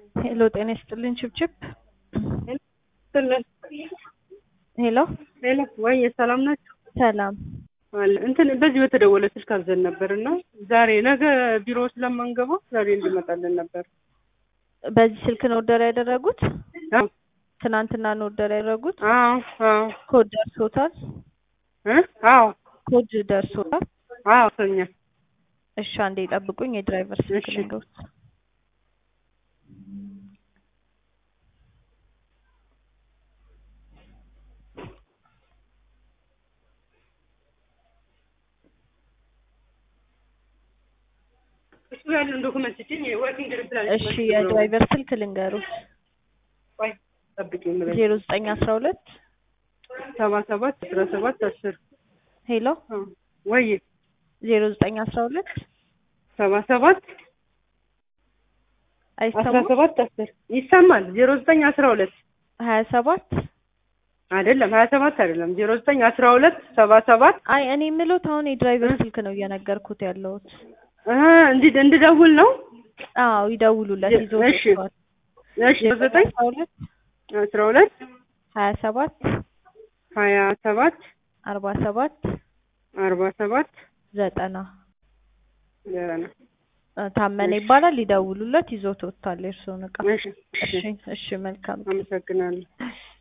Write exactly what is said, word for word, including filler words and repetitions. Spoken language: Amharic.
ሄሎ ጤና ይስጥልኝ ችብችብ ሄሎ ሄሎ ሄሎ ወይ ሰላም ናችሁ? ሰላም አለ እንትን በዚህ በተደወለ ስልክ አዘን ነበርና ዛሬ ነገ ቢሮ ስለማንገባ ዛሬ እንድመጣለን ነበር። በዚህ ስልክ ነው ኦርደር ያደረጉት? አዎ ትናንትና ነው ኦርደር ያደረጉት? አዎ አዎ ኮድ ደርሶታል? እ አዎ ኮድ ደርሶታል? አዎ ሰኛ እሺ አንዴ ጠብቁኝ የድራይቨር ስልክ እሺ ልንገሩት። እሱ ያለን ዶክመንት እቺ ወርኪንግ ሪፕላን እሺ የድራይቨር ስልክ ልንገሩት። ወይ ጠብቂኝ ማለት ዜሮ ዘጠኝ አስራ ሁለት ሰባ ሰባት አስራ ሰባት አስር ሄሎ ወይ ዜሮ ዘጠኝ አስራ ሁለት ሰባ ሰባት አስራ አይሰማም? ሰባት አስር ይሰማል። ዜሮ ዘጠኝ አስራ ሁለት ሀያ ሰባት አይደለም ሀያ ሰባት አይደለም ዜሮ ዘጠኝ አስራ ሁለት ሰባ ሰባት አይ እኔ የምለው አሁን የድራይቨር ስልክ ነው እየነገርኩት ያለሁት። እ እንዲ እንድደውል ነው? አዎ ይደውሉለት ይዞ እሺ ወጥቷል። እሺ ዘጠኝ አስራ ሁለት አስራ ሁለት ሀያ ሰባት ሀያ ሰባት አርባ ሰባት አርባ ሰባት ዘጠና ዘጠና ታመነ ይባላል። ይደውሉለት ይዞት ወጥቷል የእርስዎን ዕቃ። እሺ እሺ እሺ መልካም አመሰግናለሁ።